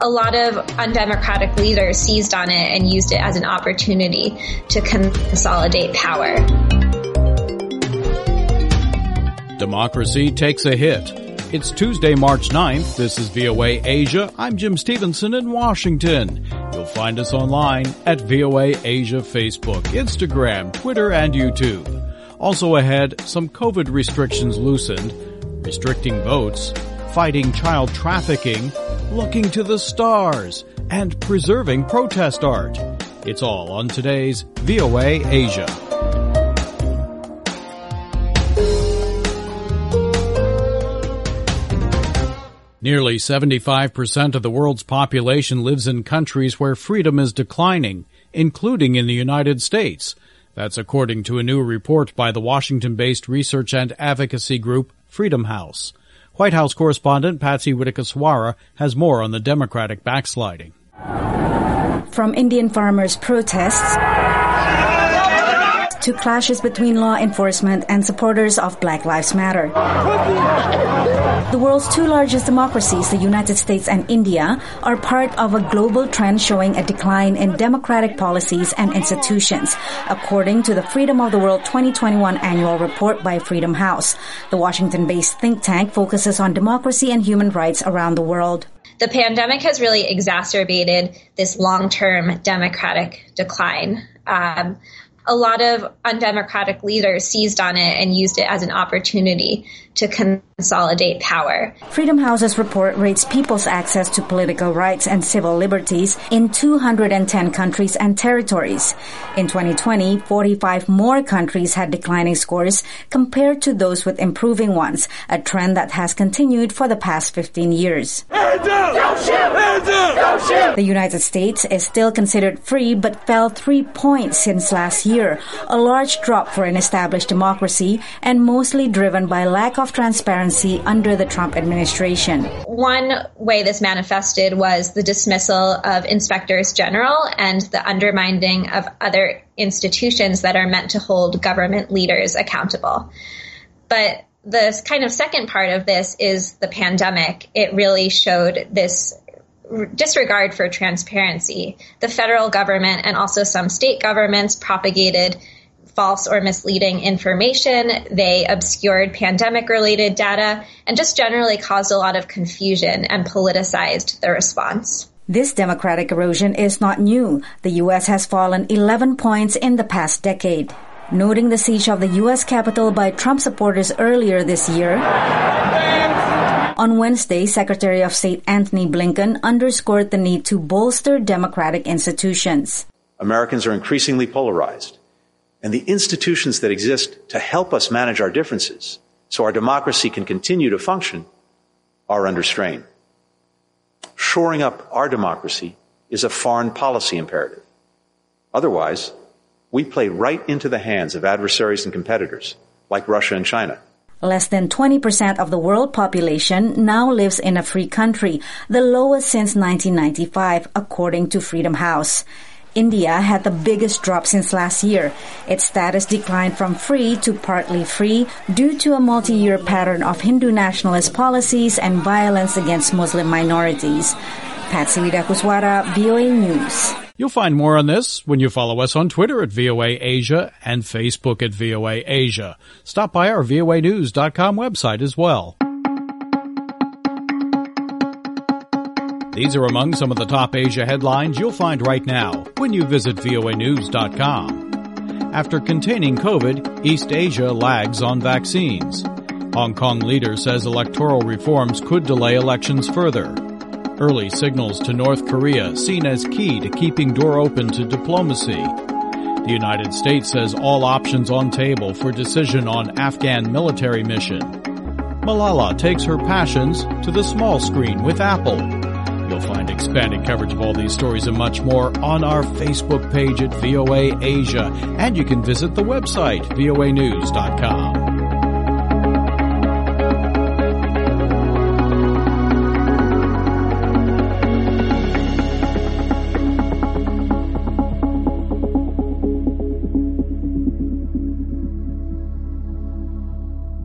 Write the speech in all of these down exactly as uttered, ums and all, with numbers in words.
a lot of undemocratic leaders seized on it and used it as an opportunity to consolidate power. Democracy takes a hit. It's Tuesday, March ninth. This is V O A Asia. I'm Jim Stevenson in Washington. You'll find us online at V O A Asia Facebook, Instagram, Twitter, and YouTube. Also ahead, some COVID restrictions loosened, restricting votes, fighting child trafficking, looking to the stars, and preserving protest art. It's all on today's V O A Asia. Nearly seventy-five percent of the world's population lives in countries where freedom is declining, including in the United States. That's according to a new report by the Washington-based research and advocacy group Freedom House. White House correspondent Patsy Widakuswara has more on the Democratic backsliding. From Indian farmers' protests to clashes between law enforcement and supporters of Black Lives Matter. The world's two largest democracies, the United States and India, are part of a global trend showing a decline in democratic policies and institutions, according to the Freedom of the World twenty twenty-one annual report by Freedom House. The Washington-based think tank focuses on democracy and human rights around the world. The pandemic has really exacerbated this long-term democratic decline. Um, A lot of undemocratic leaders seized on it and used it as an opportunity to consolidate power. Freedom House's report rates people's access to political rights and civil liberties in two hundred ten countries and territories. In twenty twenty, forty-five more countries had declining scores compared to those with improving ones, a trend that has continued for the past fifteen years. Hands up! Don't shoot! Hands up! Don't shoot! The United States is still considered free but fell three points since last year, a large drop for an established democracy and mostly driven by lack of transparency under the Trump administration. One way this manifested was the dismissal of inspectors general and the undermining of other institutions that are meant to hold government leaders accountable. But the kind of second part of this is the pandemic. It really showed this disregard for transparency. The federal government and also some state governments propagated false or misleading information. They obscured pandemic-related data and just generally caused a lot of confusion and politicized the response. This democratic erosion is not new. The U S has fallen eleven points in the past decade. Noting the siege of the U S Capitol by Trump supporters earlier this year, on Wednesday, Secretary of State Antony Blinken underscored the need to bolster democratic institutions. Americans are increasingly polarized, and the institutions that exist to help us manage our differences so our democracy can continue to function are under strain. Shoring up our democracy is a foreign policy imperative. Otherwise, we play right into the hands of adversaries and competitors like Russia and China. Less than twenty percent of the world population now lives in a free country, the lowest since nineteen ninety-five, according to Freedom House. India had the biggest drop since last year. Its status declined from free to partly free due to a multi-year pattern of Hindu nationalist policies and violence against Muslim minorities. Patsy Widakuswara, V O A News. You'll find more on this when you follow us on Twitter at V O A Asia and Facebook at V O A Asia. Stop by our V O A news dot com website as well. These are among some of the top Asia headlines you'll find right now when you visit V O A news dot com. After containing COVID, East Asia lags on vaccines. Hong Kong leader says electoral reforms could delay elections further. Early signals to North Korea seen as key to keeping door open to diplomacy. The United States says all options on table for decision on Afghan military mission. Malala takes her passions to the small screen with Apple. You'll find expanded coverage of all these stories and much more on our Facebook page at V O A Asia, and you can visit the website V O A news dot com.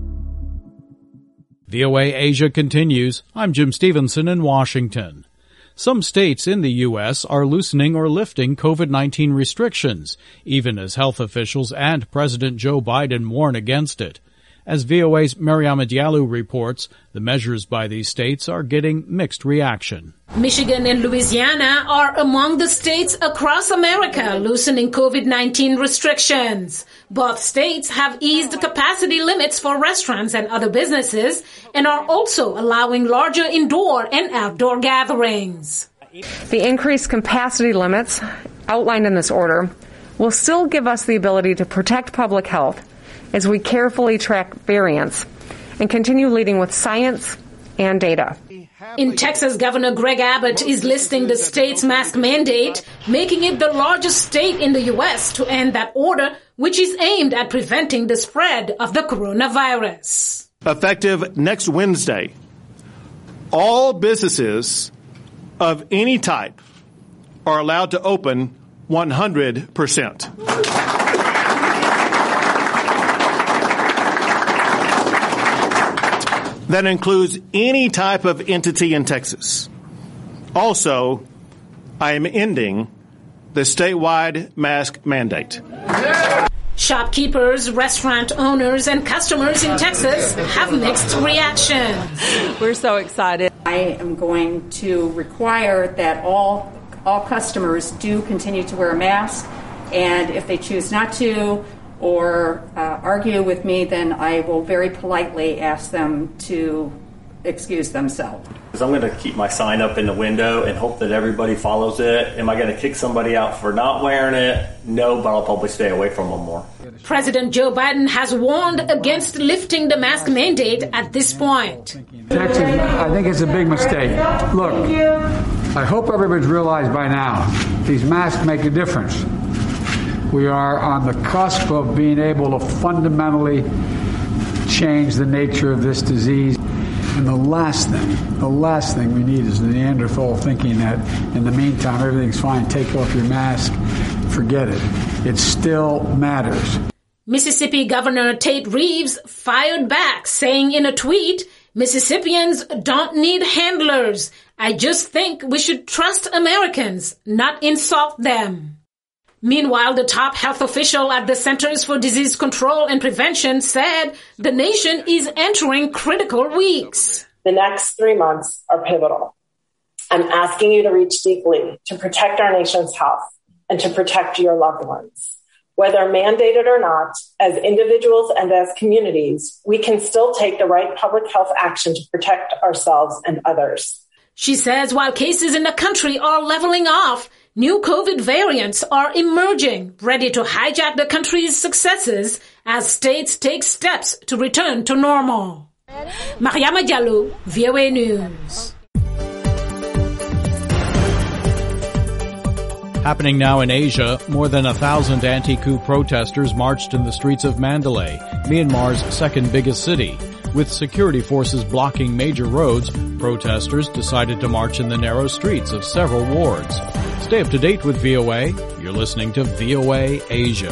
V O A Asia continues. I'm Jim Stevenson in Washington. Some states in the U S are loosening or lifting COVID nineteen restrictions, even as health officials and President Joe Biden warn against it. As V O A's Mariama Diallo reports, the measures by these states are getting mixed reaction. Michigan and Louisiana are among the states across America loosening COVID nineteen restrictions. Both states have eased capacity limits for restaurants and other businesses and are also allowing larger indoor and outdoor gatherings. The increased capacity limits outlined in this order will still give us the ability to protect public health as we carefully track variants and continue leading with science and data. In Texas, Governor Greg Abbott is listing the state's mask mandate, making it the largest state in the U S to end that order, which is aimed at preventing the spread of the coronavirus. Effective next Wednesday, all businesses of any type are allowed to open one hundred percent. That includes any type of entity in Texas. Also, I am ending the statewide mask mandate. Shopkeepers, restaurant owners, and customers in Texas have mixed reactions. We're so excited. I am going to require that all all customers do continue to wear a mask, and if they choose not to or uh, argue with me, then I will very politely ask them to excuse themselves. I'm going to keep my sign up in the window and hope that everybody follows it. Am I going to kick somebody out for not wearing it? No, but I'll probably stay away from them more. President Joe Biden has warned against lifting the mask mandate at this point. Texas, I think it's a big mistake. Look, I hope everybody's realized by now, these masks make a difference. We are on the cusp of being able to fundamentally change the nature of this disease. And the last thing, the last thing we need is the Neanderthal thinking that in the meantime, everything's fine, take off your mask, forget it. It still matters. Mississippi Governor Tate Reeves fired back, saying in a tweet, Mississippians don't need handlers. I just think we should trust Americans, not insult them. Meanwhile, the top health official at the Centers for Disease Control and Prevention said the nation is entering critical weeks. The next three months are pivotal. I'm asking you to reach deeply to protect our nation's health and to protect your loved ones. Whether mandated or not, as individuals and as communities, we can still take the right public health action to protect ourselves and others. She says while cases in the country are leveling off, new COVID variants are emerging, ready to hijack the country's successes as states take steps to return to normal. Mariama Diallo, V O A News. Happening now in Asia, more than a thousand anti-coup protesters marched in the streets of Mandalay, Myanmar's second biggest city. With security forces blocking major roads, protesters decided to march in the narrow streets of several wards. Stay up to date with V O A. You're listening to V O A Asia.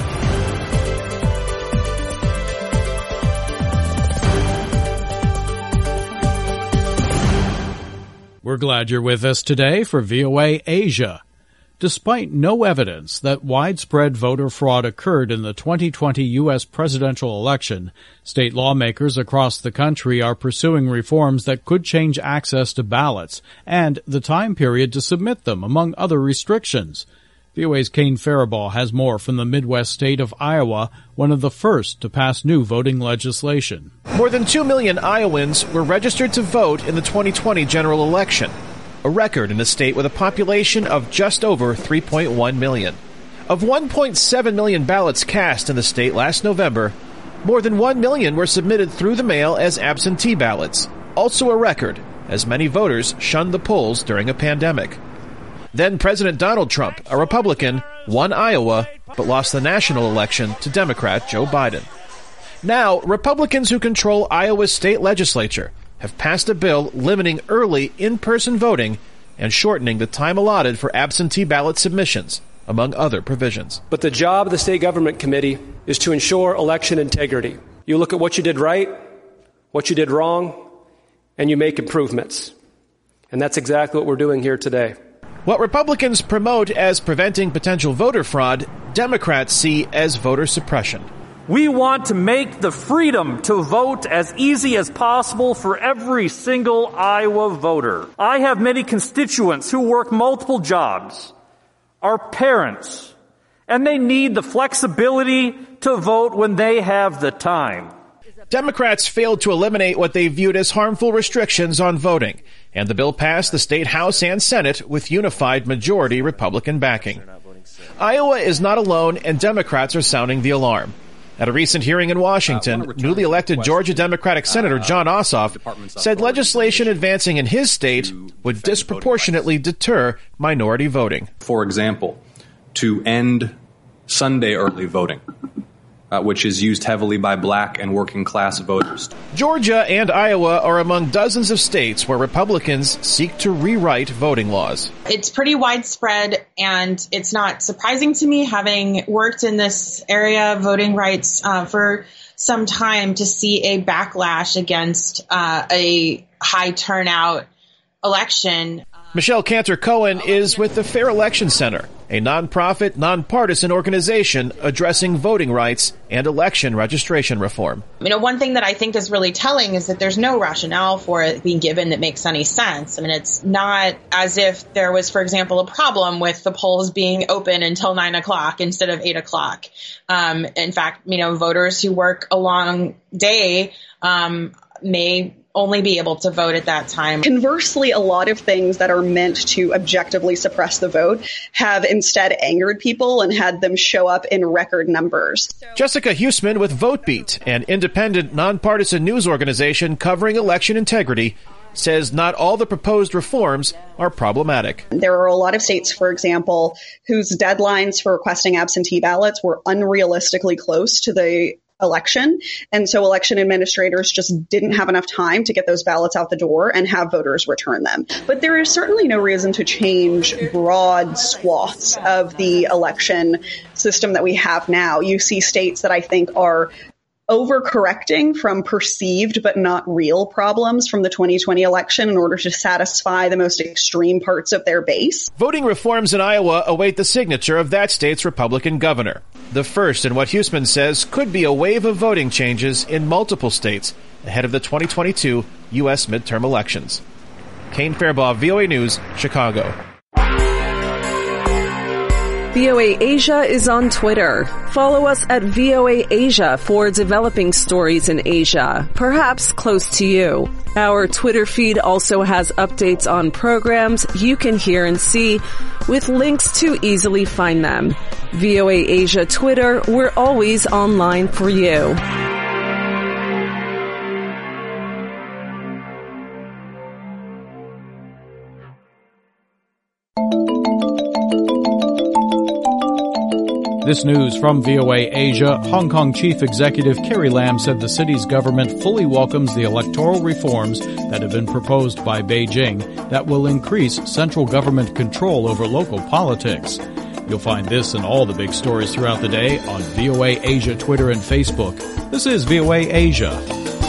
We're glad you're with us today for V O A Asia. Despite no evidence that widespread voter fraud occurred in the twenty twenty U S presidential election, state lawmakers across the country are pursuing reforms that could change access to ballots and the time period to submit them, among other restrictions. V O A's Kane Faribault has more from the Midwest state of Iowa, one of the first to pass new voting legislation. More than two million Iowans were registered to vote in the twenty twenty general election, a record in a state with a population of just over three point one million. Of one point seven million ballots cast in the state last November, more than one million were submitted through the mail as absentee ballots, also a record, as many voters shunned the polls during a pandemic. Then President Donald Trump, a Republican, won Iowa, but lost the national election to Democrat Joe Biden. Now, Republicans who control Iowa's state legislature have passed a bill limiting early in-person voting and shortening the time allotted for absentee ballot submissions, among other provisions. But the job of the State Government Committee is to ensure election integrity. You look at what you did right, what you did wrong, and you make improvements. And that's exactly what we're doing here today. What Republicans promote as preventing potential voter fraud, Democrats see as voter suppression. We want to make the freedom to vote as easy as possible for every single Iowa voter. I have many constituents who work multiple jobs, are parents, and they need the flexibility to vote when they have the time. Democrats failed to eliminate what they viewed as harmful restrictions on voting, and the bill passed the state House and Senate with unified majority Republican backing. Iowa is not alone, and Democrats are sounding the alarm. At a recent hearing in Washington, newly elected Georgia Democratic Senator Jon Ossoff said legislation advancing in his state would disproportionately deter minority voting. For example, to end Sunday early voting, uh, which is used heavily by black and working class voters. Georgia and Iowa are among dozens of states where Republicans seek to rewrite voting laws. It's pretty widespread, and it's not surprising to me, having worked in this area of voting rights uh, for some time, to see a backlash against uh, a high turnout election. Michelle Cantor-Cohen is with the Fair Election Center, a nonprofit, nonpartisan organization addressing voting rights and election registration reform. You know, one thing that I think is really telling is that there's no rationale for it being given that makes any sense. I mean, it's not as if there was, for example, a problem with the polls being open until nine o'clock instead of eight o'clock. Um, in fact, you know, voters who work a long day um, may only be able to vote at that time. Conversely, a lot of things that are meant to objectively suppress the vote have instead angered people and had them show up in record numbers. Jessica Huseman with VoteBeat, an independent, nonpartisan news organization covering election integrity, says not all the proposed reforms are problematic. There are a lot of states, for example, whose deadlines for requesting absentee ballots were unrealistically close to the election. And so election administrators just didn't have enough time to get those ballots out the door and have voters return them. But there is certainly no reason to change broad swaths of the election system that we have now. You see states that I think are overcorrecting from perceived but not real problems from the twenty twenty election in order to satisfy the most extreme parts of their base. Voting reforms in Iowa await the signature of that state's Republican governor. The first in what Huseman says could be a wave of voting changes in multiple states ahead of the twenty twenty-two U S midterm elections. Kane Fairbaugh, V O A News, Chicago. V O A Asia is on Twitter. Follow us at V O A Asia for developing stories in Asia, perhaps close to you. Our Twitter feed also has updates on programs you can hear and see, with links to easily find them. V O A Asia Twitter, we're always online for you. This news from V O A Asia. Hong Kong Chief Executive Carrie Lam said the city's government fully welcomes the electoral reforms that have been proposed by Beijing that will increase central government control over local politics. You'll find this and all the big stories throughout the day on V O A Asia Twitter and Facebook. This is V O A Asia.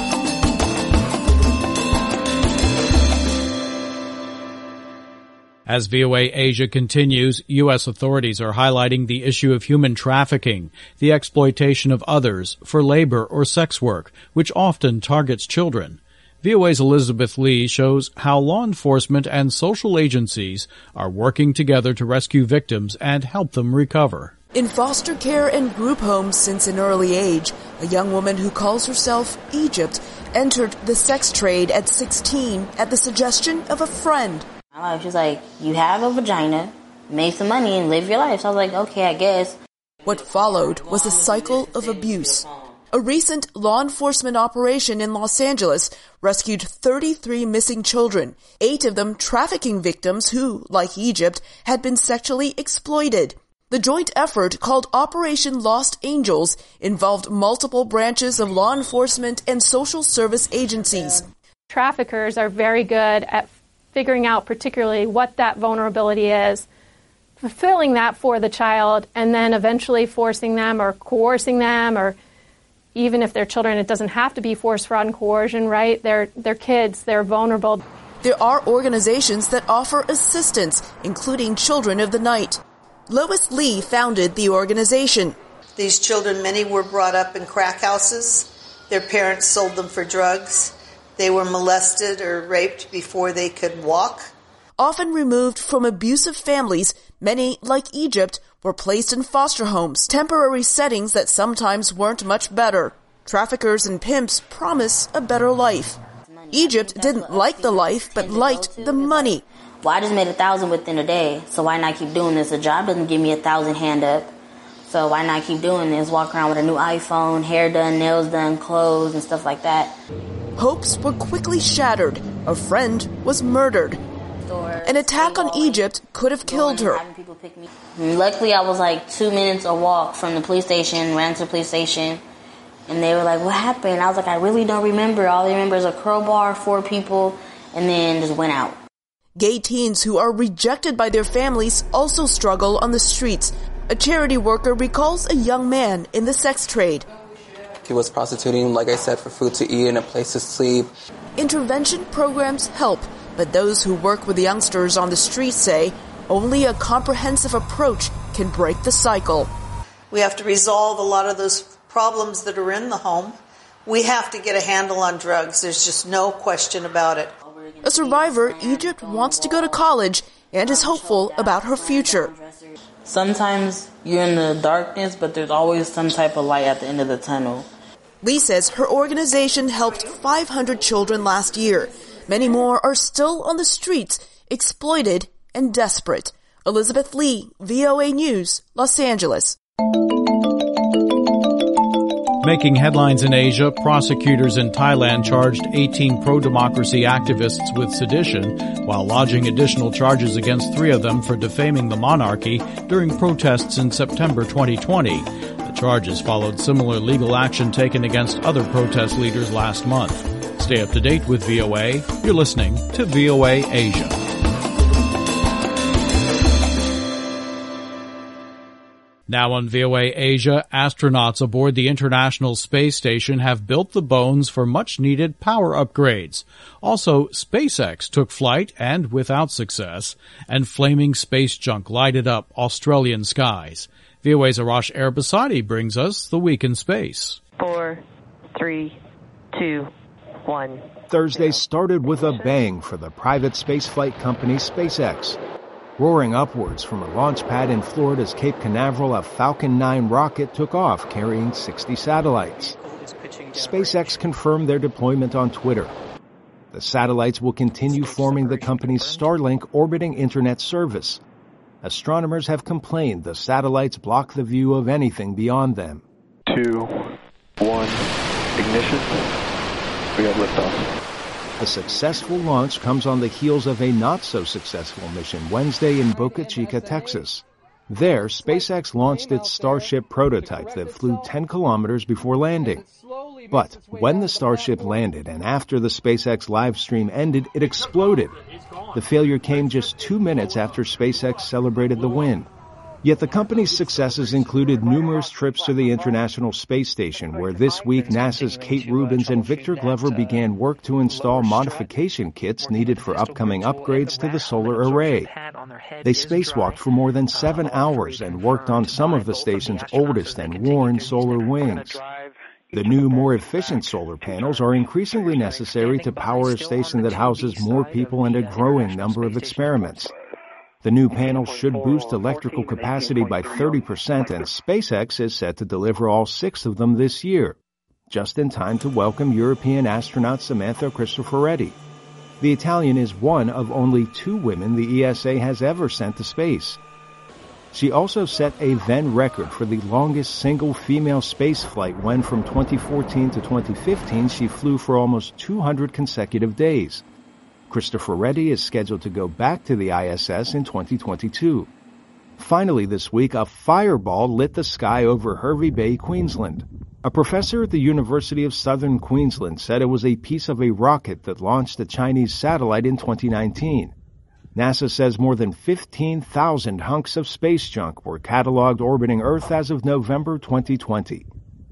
As V O A Asia continues, U S authorities are highlighting the issue of human trafficking, the exploitation of others for labor or sex work, which often targets children. V O A's Elizabeth Lee shows how law enforcement and social agencies are working together to rescue victims and help them recover. In foster care and group homes since an early age, a young woman who calls herself Egypt entered the sex trade at sixteen at the suggestion of a friend. My life was like, you have a vagina, make some money and live your life. So I was like, okay, I guess. What followed was a cycle of abuse. A recent law enforcement operation in Los Angeles rescued thirty-three missing children, eight of them trafficking victims who, like Egypt, had been sexually exploited. The joint effort, called Operation Lost Angels, involved multiple branches of law enforcement and social service agencies. Traffickers are very good at figuring out particularly what that vulnerability is, fulfilling that for the child, and then eventually forcing them or coercing them, or even if they're children, it doesn't have to be force, fraud, and coercion, right? They're, they're kids, they're vulnerable. There are organizations that offer assistance, including Children of the Night. Lois Lee founded the organization. These children, many were brought up in crack houses. Their parents sold them for drugs. They were molested or raped before they could walk. Often removed from abusive families, many, like Egypt, were placed in foster homes, temporary settings that sometimes weren't much better. Traffickers and pimps promise a better life. Egypt didn't like the life, but liked the money. Well, I just made a thousand within a day, so why not keep doing this? A job doesn't give me a thousand hand up, so why not keep doing this? Walk around with a new iPhone, hair done, nails done, clothes, and stuff like that. Hopes were quickly shattered. A friend was murdered. An attack on Egypt could have killed her. Luckily, I was like two minutes a walk from the police station, ran to the police station, and they were like, what happened? I was like, I really don't remember. All I remember is a crowbar, four people, and then just went out. Gay teens who are rejected by their families also struggle on the streets. A charity worker recalls a young man in the sex trade. He was prostituting, like I said, for food to eat and a place to sleep. Intervention programs help, but those who work with youngsters on the street say only a comprehensive approach can break the cycle. We have to resolve a lot of those problems that are in the home. We have to get a handle on drugs. There's just no question about it. A survivor, Egypt wants to go to college and is hopeful about her future. Sometimes you're in the darkness, but there's always some type of light at the end of the tunnel. Lee says her organization helped five hundred children last year. Many more are still on the streets, exploited and desperate. Elizabeth Lee, V O A News, Los Angeles. Making headlines in Asia, prosecutors in Thailand charged eighteen pro-democracy activists with sedition while lodging additional charges against three of them for defaming the monarchy during protests in September twenty twenty. The charges followed similar legal action taken against other protest leaders last month. Stay up to date with V O A. You're listening to V O A Asia. Now on V O A Asia, astronauts aboard the International Space Station have built the bones for much-needed power upgrades. Also, SpaceX took flight, and without success, and flaming space junk lighted up Australian skies. V O A's Arash Erbasadi brings us the week in space. Four, three, two, one. Thursday started with a bang for the private spaceflight company SpaceX. Roaring upwards from a launch pad in Florida's Cape Canaveral, a Falcon nine rocket took off carrying sixty satellites. SpaceX confirmed their deployment on Twitter. The satellites will continue forming the company's Starlink orbiting internet service. Astronomers have complained the satellites block the view of anything beyond them. Two, one, ignition. We have liftoff. The successful launch comes on the heels of a not-so-successful mission Wednesday in Boca Chica, Texas. There, SpaceX launched its Starship prototype that flew ten kilometers before landing. But when the Starship landed and after the SpaceX live stream ended, it exploded. The failure came just two minutes after SpaceX celebrated the win. Yet the company's successes included numerous trips to the International Space Station, where this week NASA's Kate Rubins and Victor Glover began work to install modification kits needed for upcoming upgrades to the solar array. They spacewalked for more than seven hours and worked on some of the station's oldest and worn solar wings. The new, more efficient solar panels are increasingly necessary to power a station that houses more people and a growing number of experiments. The new panels should boost electrical capacity by thirty percent, and SpaceX is set to deliver all six of them this year, just in time to welcome European astronaut Samantha Cristoforetti. The Italian is one of only two women the E S A has ever sent to space. She also set a then record for the longest single female space flight when from twenty fourteen to twenty fifteen she flew for almost two hundred consecutive days. Cristoforetti is scheduled to go back to the I S S in twenty twenty-two. Finally this week, a fireball lit the sky over Hervey Bay, Queensland. A professor at the University of Southern Queensland said it was a piece of a rocket that launched a Chinese satellite in twenty nineteen. NASA says more than fifteen thousand hunks of space junk were cataloged orbiting Earth as of November twenty twenty.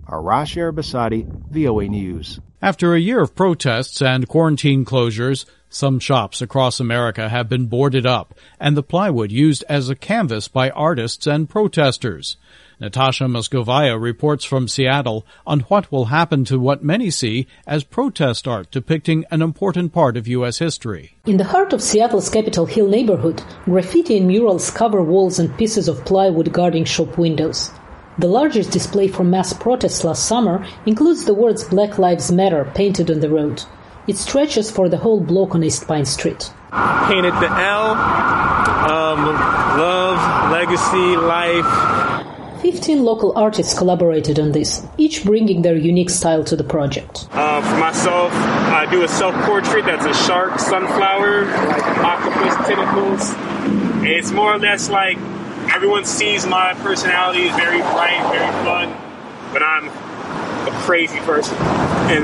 Arash Arabasadi, V O A News. After a year of protests and quarantine closures, some shops across America have been boarded up and the plywood used as a canvas by artists and protesters. Natasha Moscovaya reports from Seattle on what will happen to what many see as protest art depicting an important part of U S history. In the heart of Seattle's Capitol Hill neighborhood, graffiti and murals cover walls and pieces of plywood guarding shop windows. The largest display for mass protests last summer includes the words Black Lives Matter painted on the road. It stretches for the whole block on East Pine Street. Painted the L, um, love, legacy, life. Fifteen local artists collaborated on this, each bringing their unique style to the project. Uh, for myself, I do a self-portrait that's a shark, sunflower, like octopus tentacles. And it's more or less like everyone sees my personality is very bright, very fun, but I'm a crazy person. And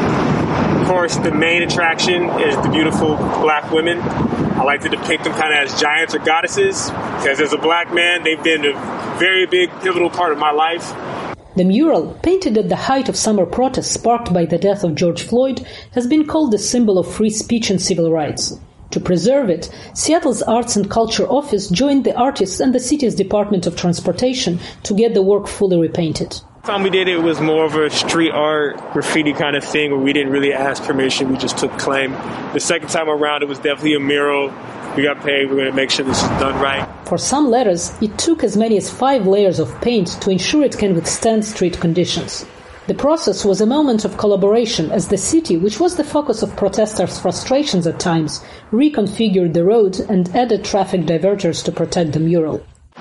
then, of course, the main attraction is the beautiful black women. I like to depict them kind of as giants or goddesses, because as a black man, they've been a very big, pivotal part of my life. The mural, painted at the height of summer protests sparked by the death of George Floyd, has been called the symbol of free speech and civil rights. To preserve it, Seattle's Arts and Culture Office joined the artists and the city's Department of Transportation to get the work fully repainted. The time we did it was more of a street art, graffiti kind of thing where we didn't really ask permission, we just took claim. The second time around, it was definitely a mural. We got paid, we're going to make sure this is done right. For some letters, it took as many as five layers of paint to ensure it can withstand street conditions. The process was a moment of collaboration as the city, which was the focus of protesters' frustrations at times, reconfigured the road and added traffic diverters to protect the mural.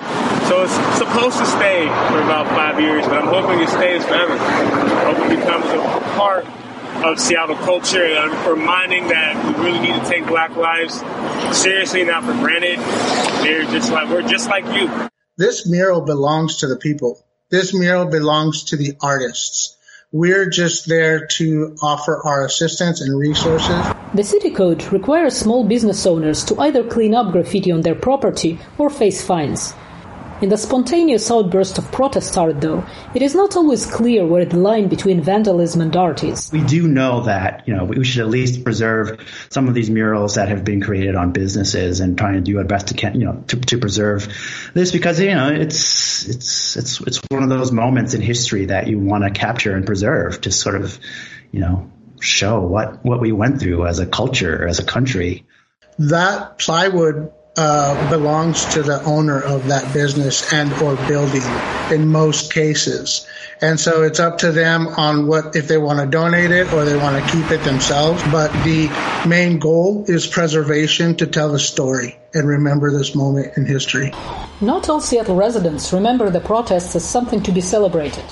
So it's supposed to stay for about five years, but I'm hoping it stays forever. I hope it becomes a part of Seattle culture, and I'm reminding that we really need to take black lives seriously, not for granted. They're just like, we're just like you. This mural belongs to the people. This mural belongs to the artists. We're just there to offer our assistance and resources. The city code requires small business owners to either clean up graffiti on their property or face fines. In the spontaneous outburst of protest art, though, it is not always clear where the line between vandalism and art is. We do know that, you know, we should at least preserve some of these murals that have been created on businesses and trying to do our best to, can, you know, to, to preserve this because, you know, it's, it's, it's, it's one of those moments in history that you want to capture and preserve to sort of, you know, show what, what we went through as a culture, as a country. That plywood Uh, belongs to the owner of that business and or building in most cases. And so it's up to them on what, if they want to donate it or they want to keep it themselves. But the main goal is preservation to tell the story and remember this moment in history. Not all Seattle residents remember the protests as something to be celebrated.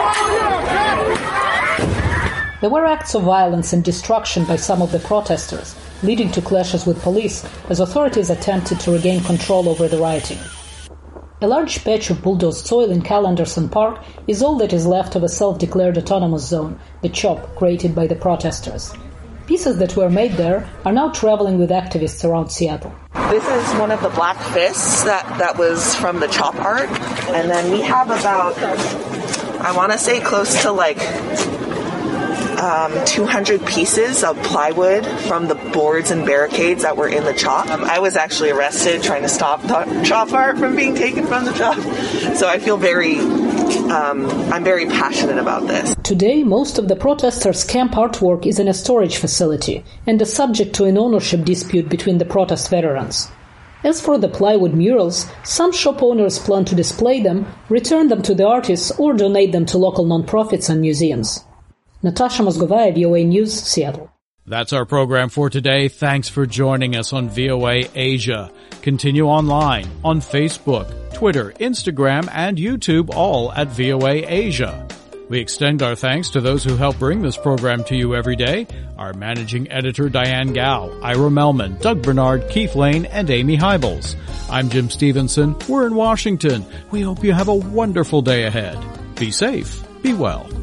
There were acts of violence and destruction by some of the protesters, leading to clashes with police as authorities attempted to regain control over the rioting. A large patch of bulldozed soil in Cal Anderson Park is all that is left of a self-declared autonomous zone, the CHOP, created by the protesters. Pieces that were made there are now traveling with activists around Seattle. This is one of the black fists that, that was from the CHOP art. And then we have about, I want to say close to like Um, two hundred pieces of plywood from the boards and barricades that were in the CHOP. Um, I was actually arrested trying to stop the CHOP art from being taken from the CHOP. So I feel very, um, I'm very passionate about this. Today, most of the protesters' camp artwork is in a storage facility and is subject to an ownership dispute between the protest veterans. As for the plywood murals, some shop owners plan to display them, return them to the artists, or donate them to local nonprofits and museums. Natasha Moscovaya, V O A News, Seattle. That's our program for today. Thanks for joining us on V O A Asia. Continue online on Facebook, Twitter, Instagram, and YouTube, all at V O A Asia. We extend our thanks to those who help bring this program to you every day. Our managing editor, Diane Gao, Ira Melman, Doug Bernard, Keith Lane, and Amy Hybels. I'm Jim Stevenson. We're in Washington. We hope you have a wonderful day ahead. Be safe. Be well.